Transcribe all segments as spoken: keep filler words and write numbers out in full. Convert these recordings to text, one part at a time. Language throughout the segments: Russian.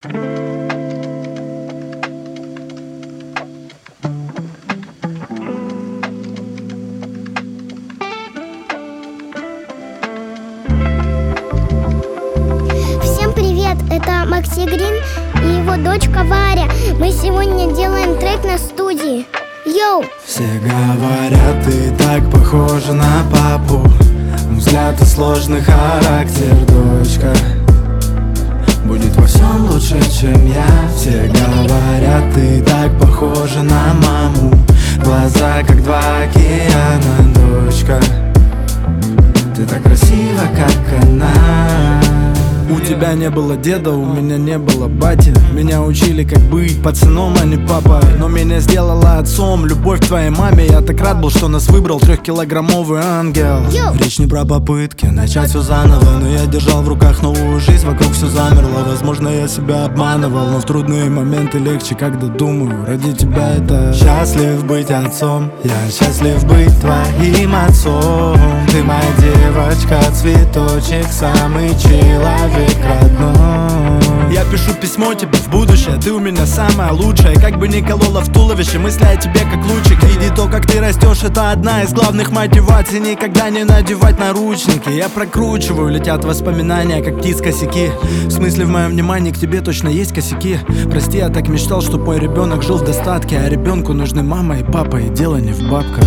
Всем привет, это Макси Грин и его дочка Варя. Мы сегодня делаем трек на студии. Йоу! Все говорят, ты так похожа на папу. Взгляд и сложный характер, дочка. Будет во всем лучше, чем я. Все говорят, ты так похожа на маму. Глаза как два океана, дочка. Ты так красива, как она. У тебя не было деда, у меня не было бати. Меня учили, как быть пацаном, а не папой. Но меня сделала отцом любовь к твоей маме. Я так рад был, что нас выбрал трехкилограммовый ангел. Йо! Речь не про попытки начать все заново, но я держал в руках новую жизнь, вокруг все замерло. Возможно, я себя обманывал, но в трудные моменты легче, когда думаю, ради тебя это. Счастлив быть отцом, я счастлив быть твоим отцом. Ты моя девочка, цветочек, самый человек родной. Я пишу письмо тебе в будущее, ты у меня самая лучшая. Как бы ни колола в туловище, мысли о тебе как лучик. Види то, как ты растешь, это одна из главных мотиваций. Никогда не надевать наручники. Я прокручиваю, летят воспоминания, как птиц косяки. В смысле, в моем внимании к тебе точно есть косяки. Прости, я так мечтал, чтоб мой ребенок жил в достатке. А ребенку нужны мама и папа, и дело не в бабках,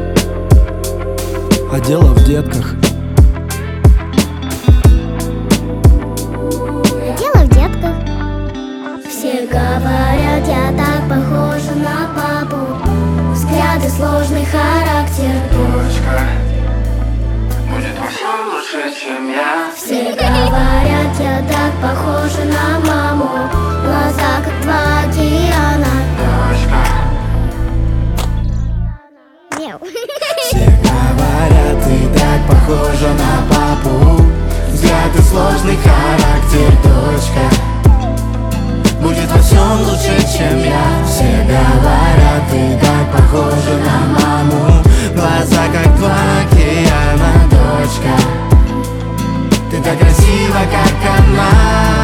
а дело в детках. Дело в детках. Все говорят, я так похожа на папу. Взгляды, сложный характер, Дочка, будет во всем лучше, чем я. Все говорят, я так похожа на маму. Глаза как два океана. Дочка, Мяу. все говорят, ты так похожа на папу. Взгляд и сложный характер, дочка. Будет во всем лучше, чем я. Все говорят, ты так похожа на маму. Глаза как два океана, дочка. Ты так красива, как она.